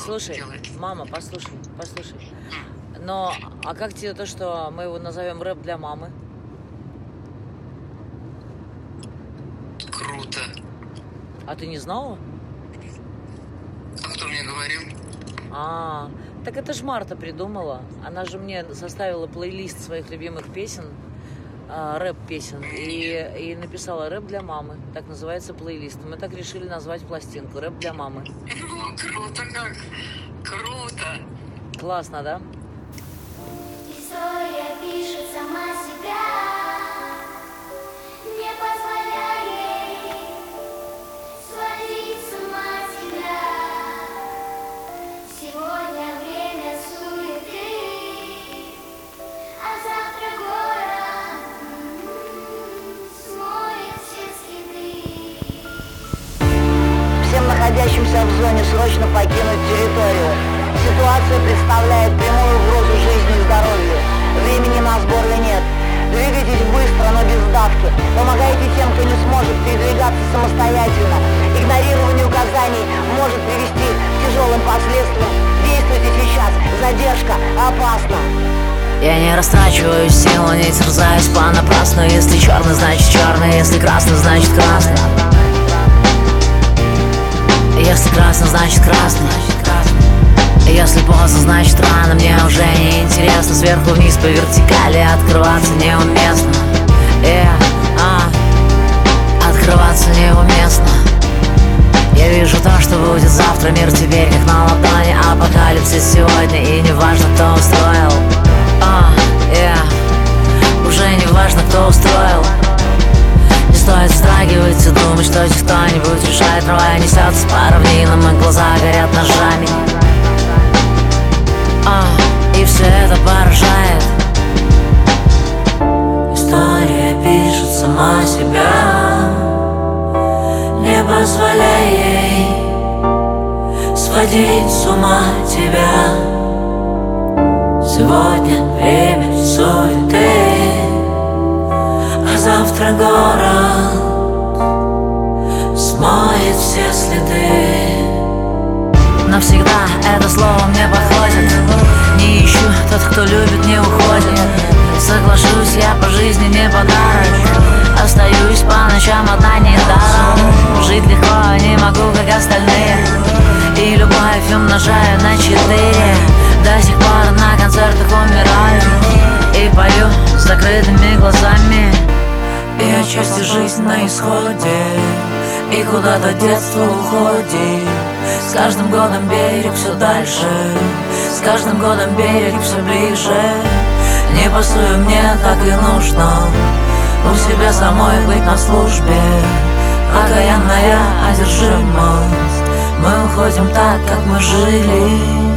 Слушай, делает. мама, послушай. Но, а как тебе то, что мы его назовем рэп для мамы? Круто. А ты не знала? А кто мне говорил? Так это ж Марта придумала. Она же мне составила плейлист своих любимых песен, рэп-песен, и написала рэп для мамы. Так называется плейлист. Мы так решили назвать пластинку рэп для мамы. Ну, круто как. Круто. Классно, да? История пишет сама себя, не позволяя ей сводить с ума тебя. Сегодня время суеты, а завтра город смоет все следы. Всем находящимся в зоне срочно покинуть территорию. Ситуация представляет прямую угрозу жизни и здоровью. Времени на сборы нет. Двигайтесь быстро, но без давки. Помогайте тем, кто не сможет передвигаться самостоятельно. Игнорирование указаний может привести к тяжелым последствиям. Действуйте сейчас. Задержка опасна. Я не растрачиваю силу, не терзаюсь понапрасну. Если черный, значит черный, если красный, значит красный. Если красный, значит красный. Если поздно, значит рано. Мне уже не интересно. Сверху вниз по вертикали открываться неуместно. Открываться неуместно. Я вижу то, что будет завтра. Мир теперь как на ладони. Апокалипсис сегодня, и не важно, кто устроил. Уже не важно, кто устроил. Не стоит вздрагивать и думать, что здесь кто-нибудь решает. Трое несется по равнинам, и глаза горят ножами. И все это поражает. История пишет сама себя, не позволяй ей сводить с ума тебя. Сегодня время суеты, а завтра город смоет все следы. Навсегда это слово мне подходит. Не ищу, тот, кто любит, не уходит. Соглашусь, я по жизни не подарок. Остаюсь по ночам одна недаром. Жить легко не могу, как остальные. И любовь умножаю на 4. До сих пор на концертах умираю и пою с закрытыми глазами. И отчасти жизнь на исходе, и куда-то детство уходит. С каждым годом берег все дальше, с каждым годом берег все ближе. Не пасую, мне так и нужно у себя самой быть на службе. Окаянная одержимость, мы уходим так, как мы жили.